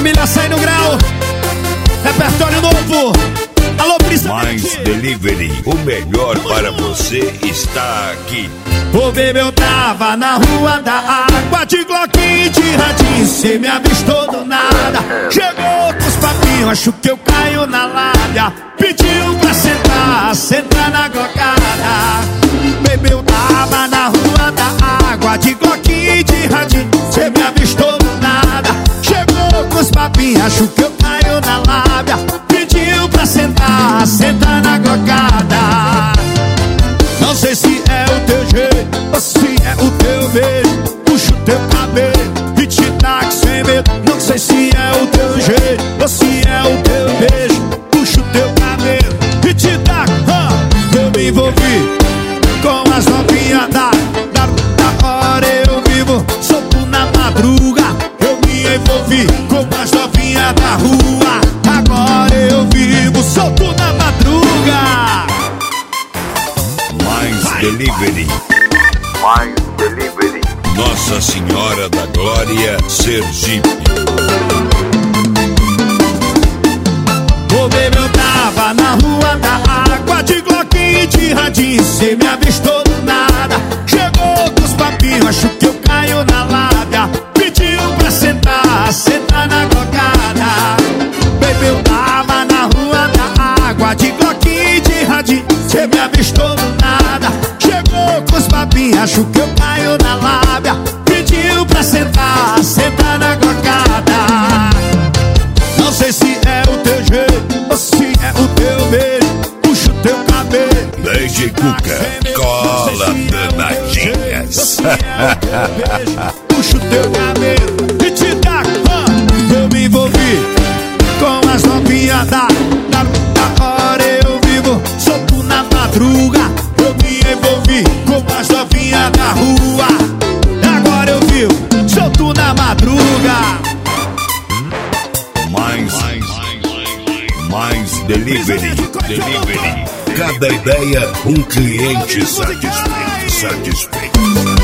família sai no grau. Repertório novo. Alô, Brisa. Mais Delivery, o melhor para você está aqui. Ô bebê, eu tava na rua da água, de Glock, de radinho, cê me avistou do nada. Chegou com os papinhos, acho que eu caio na lábia. Pediu pra sentar, sentar na glocada. Bebê, eu tava na rua da água, de Glock, de radinho, cê me avistou do nada. Chegou com os papinhos, acho que eu caio na lábia. Pediu pra sentar, sentar na glocada. Não sei se é o teu jeito ou se é o teu beijo. Puxa o teu cabelo e te taca sem medo. Não sei se é o teu jeito ou se é o teu beijo. Puxa o teu cabelo e te taca. Eu me envolvi com as novinhas da hora. Eu vivo solto na madruga. Eu me envolvi com as novinhas da rua. Agora eu vivo solto na madruga. Delivery. Mais Delivery. Nossa Senhora da Glória, Sergipe. Ô bebê, eu tava na rua da água, de Glock, de radinho, cê me avistou do nada. Chegou com os papinhos, acho que eu caio na lábia. Pediu pra sentar, sentar na glocada. Bebê, eu tava na rua da água, de Glock, de radinho, cê me avistou do nada. Chegou com os papinhos, acho que eu caio na lábia. Pediu pra sentar, sentar na glocada. Não sei se é o teu jeito ou se é o teu beijo. Puxa o teu cabelo. Leite Cuca, cola danadinhas. Puxa o teu cabelo e te dá. Eu me envolvi com as novinhas da hora. Eu vivo solto na madruga. Eu me envolvi com as novinhas da rua. Agora eu vivo solto na madruga. Mais Delivery. Cada ideia, um cliente satisfeito.